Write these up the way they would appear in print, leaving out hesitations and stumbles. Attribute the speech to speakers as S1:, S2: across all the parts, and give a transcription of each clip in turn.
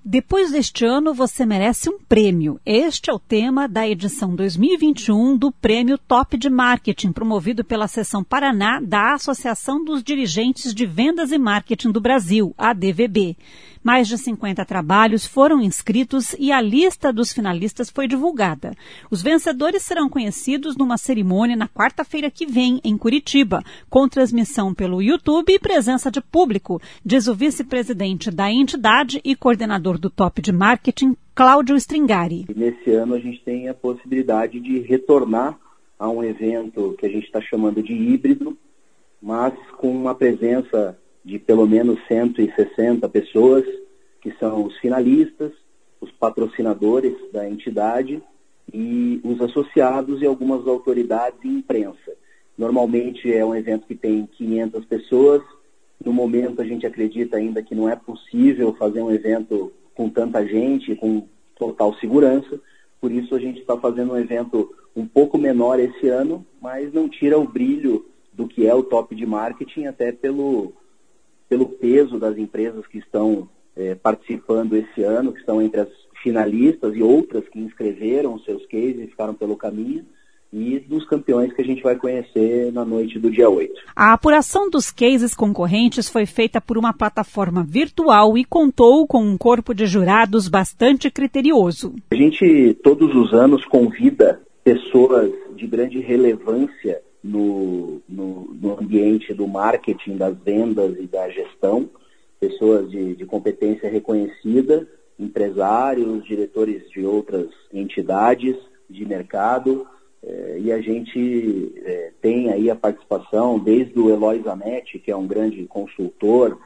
S1: Depois deste ano, você merece um prêmio. Este é o tema da edição 2021 do Prêmio Top de Marketing, promovido pela Seção Paraná da Associação dos Dirigentes de Vendas e Marketing do Brasil, ADVB. Mais de 50 trabalhos foram inscritos e a lista dos finalistas foi divulgada. Os vencedores serão conhecidos numa cerimônia na quarta-feira que vem, em Curitiba, com transmissão pelo YouTube e presença de público, diz o vice-presidente da entidade e coordenador do Top de Marketing, Cláudio Stringari.
S2: Nesse ano a gente tem a possibilidade de retornar a um evento que a gente está chamando de híbrido, mas com uma presença de pelo menos 160 pessoas, que são os finalistas, os patrocinadores da entidade e os associados e algumas autoridades e imprensa. Normalmente é um evento que tem 500 pessoas. No momento a gente acredita ainda que não é possível fazer um evento com tanta gente, com total segurança. Por isso a gente está fazendo um evento um pouco menor esse ano, mas não tira o brilho do que é o Top de Marketing, até pelo peso das empresas que estão participando esse ano, que estão entre as finalistas e outras que inscreveram seus cases e ficaram pelo caminho, e dos campeões que a gente vai conhecer na noite do dia 8.
S1: A apuração dos cases concorrentes foi feita por uma plataforma virtual e contou com um corpo de jurados bastante criterioso.
S2: A gente, todos os anos, convida pessoas de grande relevância no ambiente do marketing, das vendas e da gestão, pessoas de competência reconhecida, empresários, diretores de outras entidades de mercado, e a gente tem aí a participação desde o Eloy Zanetti, que é um grande consultor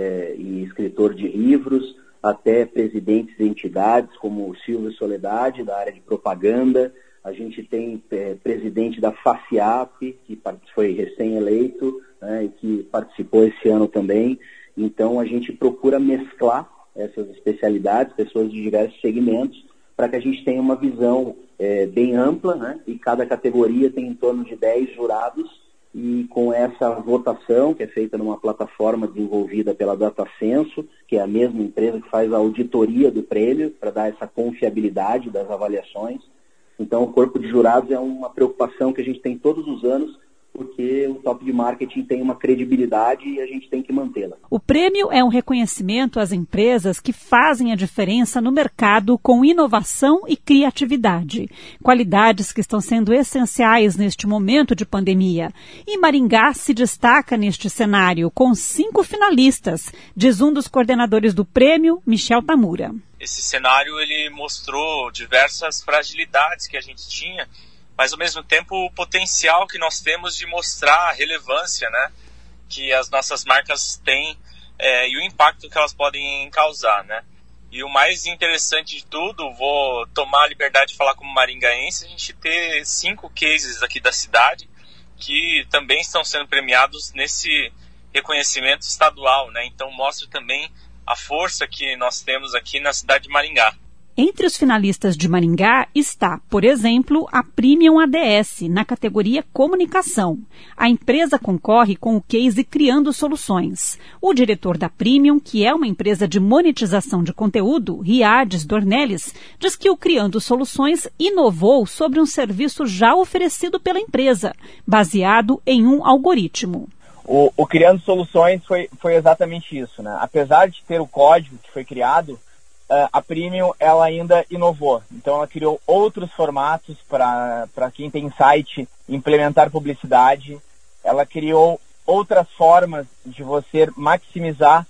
S2: e escritor de livros, até presidentes de entidades como o Silvio Soledade, da área de propaganda. A gente tem presidente da FACIAP, que foi recém-eleito, né, e que participou esse ano também. Então, a gente procura mesclar essas especialidades, pessoas de diversos segmentos, para que a gente tenha uma visão bem ampla, né, e cada categoria tem em torno de 10 jurados, e com essa votação, que é feita numa plataforma desenvolvida pela DataCenso, que é a mesma empresa que faz a auditoria do prêmio, para dar essa confiabilidade das avaliações. Então, o corpo de jurados é uma preocupação que a gente tem todos os anos, porque o Top de Marketing tem uma credibilidade e a gente tem que mantê-la.
S1: O prêmio é um reconhecimento às empresas que fazem a diferença no mercado com inovação e criatividade. Qualidades que estão sendo essenciais neste momento de pandemia. E Maringá se destaca neste cenário, com 5 finalistas, diz um dos coordenadores do prêmio, Michel Tamura.
S3: Esse cenário ele mostrou diversas fragilidades que a gente tinha, mas ao mesmo tempo o potencial que nós temos de mostrar a relevância, né, que as nossas marcas têm e o impacto que elas podem causar, né. E o mais interessante de tudo, vou tomar a liberdade de falar como maringaense, a gente ter 5 cases aqui da cidade que também estão sendo premiados nesse reconhecimento estadual, né. Então mostra também a força que nós temos aqui na cidade de Maringá.
S1: Entre os finalistas de Maringá está, por exemplo, a Premium ADS, na categoria Comunicação. A empresa concorre com o case Criando Soluções. O diretor da Premium, que é uma empresa de monetização de conteúdo, Riades Dornelles, diz que o Criando Soluções inovou sobre um serviço já oferecido pela empresa, baseado em um algoritmo.
S4: O Criando Soluções foi exatamente isso, né? Apesar de ter o código que foi criado, a Premium ela ainda inovou. Então ela criou outros formatos para quem tem site implementar publicidade. Ela criou outras formas de você maximizar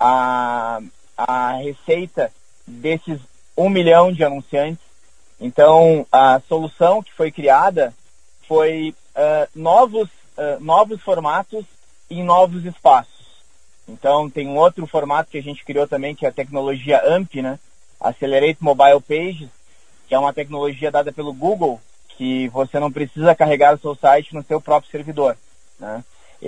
S4: a receita desses 1 milhão de anunciantes. Então a solução que foi criada foi novos formatos em novos espaços. Então, tem um outro formato que a gente criou também, que é a tecnologia AMP, né? Accelerate Mobile Pages, que é uma tecnologia dada pelo Google, que você não precisa carregar o seu site no seu próprio servidor, né?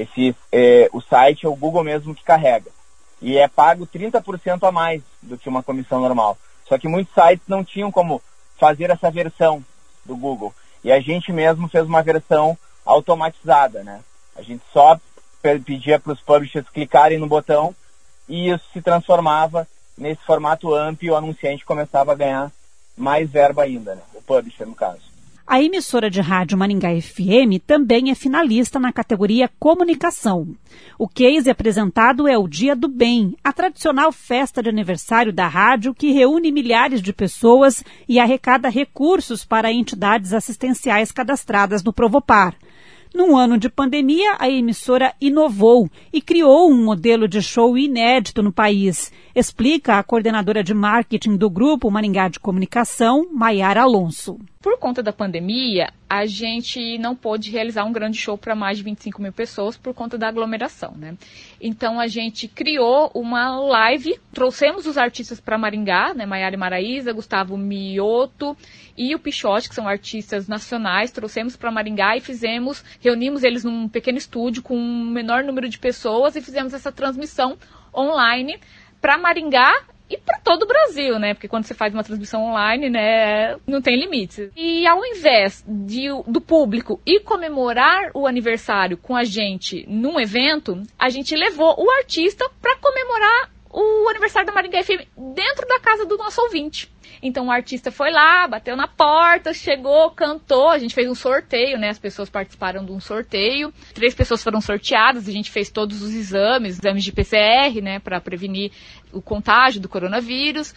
S4: O site é o Google mesmo que carrega. E é pago 30% a mais do que uma comissão normal. Só que muitos sites não tinham como fazer essa versão do Google. E a gente mesmo fez uma versão automatizada, né? A gente só pedia para os publishers clicarem no botão e isso se transformava nesse formato AMP o anunciante começava a ganhar mais verba ainda, né? O publisher, no caso.
S1: A emissora de rádio Maringá FM também é finalista na categoria Comunicação. O case apresentado é o Dia do Bem, a tradicional festa de aniversário da rádio que reúne milhares de pessoas e arrecada recursos para entidades assistenciais cadastradas no Provopar. Num ano de pandemia, a emissora inovou e criou um modelo de show inédito no país, explica a coordenadora de marketing do Grupo Maringá de Comunicação, Maiara Alonso.
S5: Por conta da pandemia, a gente não pôde realizar um grande show para mais de 25 mil pessoas por conta da aglomeração, né? Então a gente criou uma live, trouxemos os artistas para Maringá, né? Maiara e Maraísa, Gustavo Mioto e o Pichote, que são artistas nacionais, trouxemos para Maringá e reunimos eles num pequeno estúdio com um menor número de pessoas e fizemos essa transmissão online para Maringá e para todo o Brasil, né? Porque quando você faz uma transmissão online, né, não tem limites. E ao invés do público ir comemorar o aniversário com a gente num evento, a gente levou o artista para comemorar o aniversário da Maringá FM dentro da casa do nosso ouvinte. Então o artista foi lá, bateu na porta, chegou, cantou, a gente fez um sorteio, né? As pessoas participaram de um sorteio, 3 pessoas foram sorteadas, a gente fez todos os exames de PCR, né? Para prevenir o contágio do coronavírus.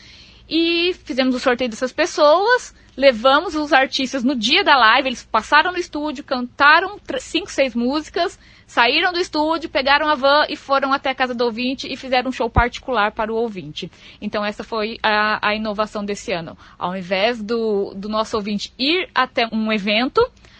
S5: E fizemos o sorteio dessas pessoas, levamos os artistas no dia da live, eles passaram no estúdio, cantaram 5, 6 músicas, saíram do estúdio, pegaram a van e foram até a casa do ouvinte e fizeram um show particular para o ouvinte. Então essa foi a inovação desse ano. Ao invés do nosso ouvinte ir até um evento,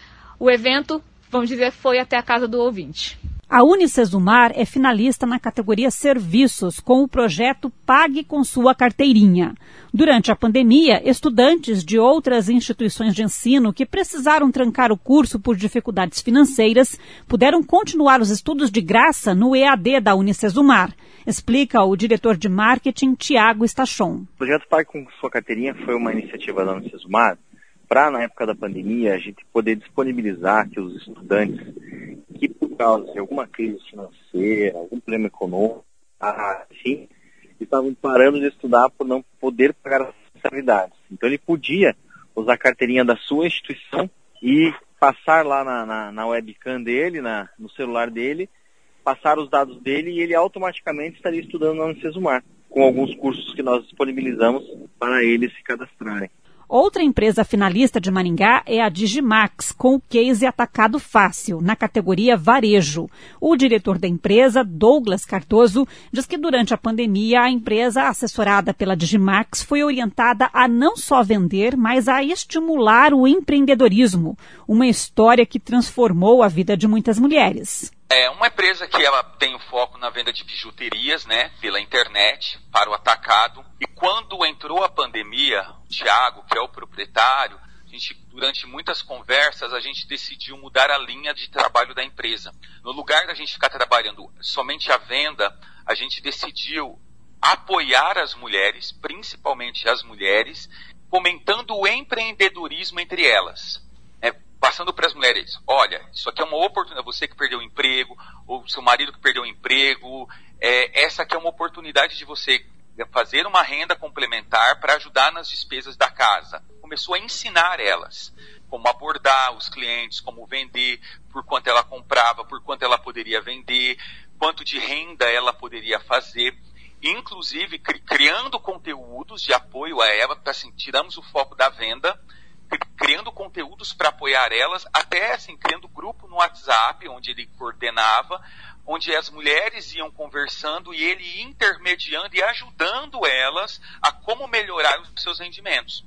S5: o evento, vamos dizer, foi até a casa do ouvinte.
S1: A Unicesumar é finalista na categoria Serviços, com o projeto Pague com Sua Carteirinha. Durante a pandemia, estudantes de outras instituições de ensino que precisaram trancar o curso por dificuldades financeiras puderam continuar os estudos de graça no EAD da Unicesumar, explica o diretor de marketing, Tiago Stachon.
S6: O projeto Pague com Sua Carteirinha foi uma iniciativa da Unicesumar para, na época da pandemia, a gente poder disponibilizar que os estudantes que, por causa de alguma crise financeira, algum problema econômico, enfim, estavam parando de estudar por não poder pagar as responsabilidades. Então ele podia usar a carteirinha da sua instituição e passar lá na webcam dele, no celular dele, passar os dados dele e ele automaticamente estaria estudando na Unicesumar, com alguns cursos que nós disponibilizamos para eles se cadastrarem.
S1: Outra empresa finalista de Maringá é a Digimax, com o case Atacado Fácil, na categoria Varejo. O diretor da empresa, Douglas Cardoso, diz que durante a pandemia a empresa assessorada pela Digimax foi orientada a não só vender, mas a estimular o empreendedorismo, uma história que transformou a vida de muitas mulheres.
S7: É uma empresa que ela tem o foco na venda de bijuterias, né, pela internet, para o atacado. E quando entrou a pandemia, o Thiago, que é o proprietário, durante muitas conversas, a gente decidiu mudar a linha de trabalho da empresa. No lugar da gente ficar trabalhando somente a venda, a gente decidiu apoiar as mulheres, principalmente as mulheres, fomentando o empreendedorismo entre elas. Passando para as mulheres, olha, isso aqui é uma oportunidade, você que perdeu o emprego, ou seu marido que perdeu o emprego, essa aqui é uma oportunidade de você fazer uma renda complementar para ajudar nas despesas da casa. Começou a ensinar elas como abordar os clientes, como vender, por quanto ela comprava, por quanto ela poderia vender, quanto de renda ela poderia fazer, inclusive criando conteúdos de apoio a ela, para assim, tiramos o foco da venda, criando conteúdos para apoiar elas, até assim, criando grupo no WhatsApp, onde ele coordenava, onde as mulheres iam conversando e ele intermediando e ajudando elas a como melhorar os seus rendimentos.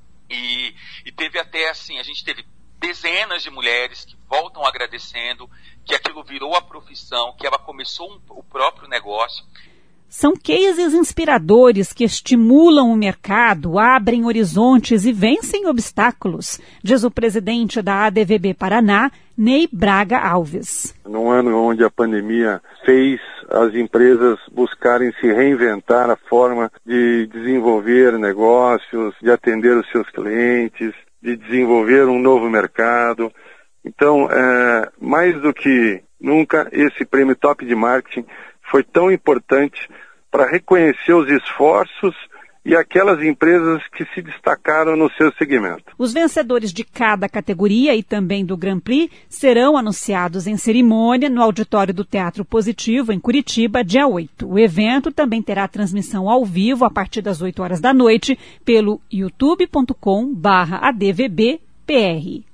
S7: E teve até assim, a gente teve dezenas de mulheres que voltam agradecendo, que aquilo virou a profissão, que ela começou o próprio negócio.
S1: São cases inspiradores que estimulam o mercado, abrem horizontes e vencem obstáculos, diz o presidente da ADVB Paraná, Ney Braga Alves.
S8: Num ano onde a pandemia fez as empresas buscarem se reinventar a forma de desenvolver negócios, de atender os seus clientes, de desenvolver um novo mercado. Então, mais do que nunca, esse prêmio Top de Marketing foi tão importante para reconhecer os esforços e aquelas empresas que se destacaram no seu segmento.
S1: Os vencedores de cada categoria e também do Grand Prix serão anunciados em cerimônia no auditório do Teatro Positivo, em Curitiba, dia 8. O evento também terá transmissão ao vivo a partir das 8 horas da noite pelo youtube.com/advbpr.